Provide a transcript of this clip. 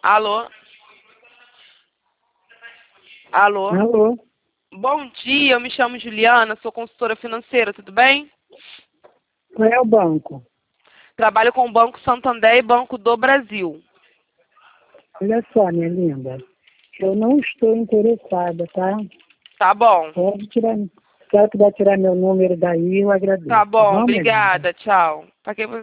Alô? Alô? Alô? Bom dia, eu me chamo Juliana, sou consultora financeira, tudo bem? Qual é o banco? Trabalho com o Banco Santander e Banco do Brasil. Olha só, minha linda. Eu não estou interessada, tá? Tá bom. Pode tirar. Se ela puder tirar meu número daí, eu agradeço. Tá bom, minha linda? obrigada, tchau. Pra que